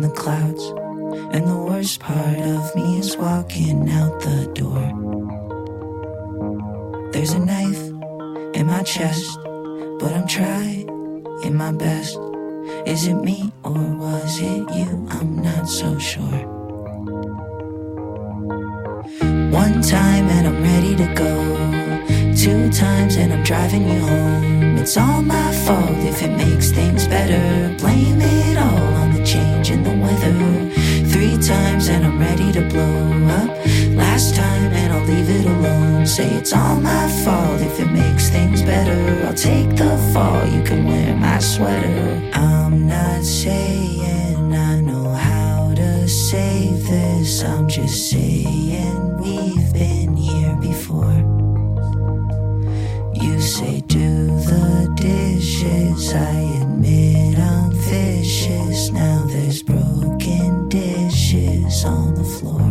the clouds, and the worst part of me is walking out the door. There's a knife in my chest, but I'm trying my best. Is it me or was it you? I'm not so sure. One time and I'm ready to go. Two times and I'm driving you home. It's all my fault if it makes things better. Blame it all on the change in the weather. Three times and I'm ready to blow up. Last time and I'll leave it alone. Say it's all my fault if it makes things better. I'll take the fall, you can wear my sweater. I'm not saying I know how to save this. I'm just saying we've been here before. You say do the dishes, I admit I'm vicious. Now there's broken dishes on the floor.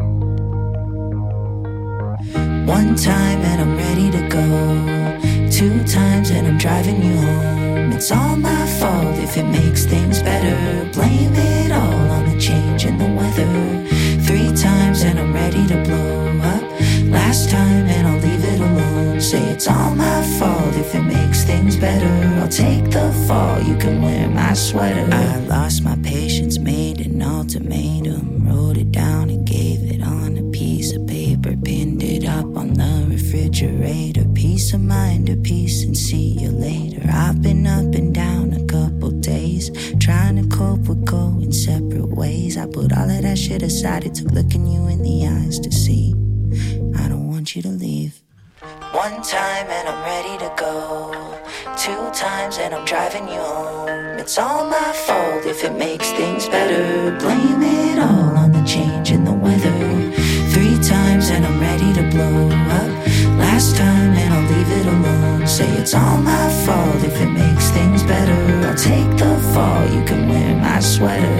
One time and I'm ready to go. Two times and I'm driving you home. It's all my fault if it makes things better. Blame it all on the change in the weather. Three times and I'm ready to blow up. Last time and I'll leave it alone. Say it's all my fault if it makes things better. I'll take the fall, you can wear my sweater. I lost my patience, made an ultimatum. Wrote it down and gave it on a piece of paper. Pinned it up on the refrigerator. Peace of mind, a peace and see you later. I've been up and down a couple days, trying to cope with going separate ways. I put all of that shit aside, it took looking you in the eyes to see I don't want you to leave. One time and I'm ready to go. Two times and I'm driving you home. It's all my fault if it makes things better. Blame it all on the change in the weather. Three times and I'm ready to blow up. Last time and I'll leave it alone. Say it's all my fault if it makes things better. I'll take the fall, you can wear my sweater.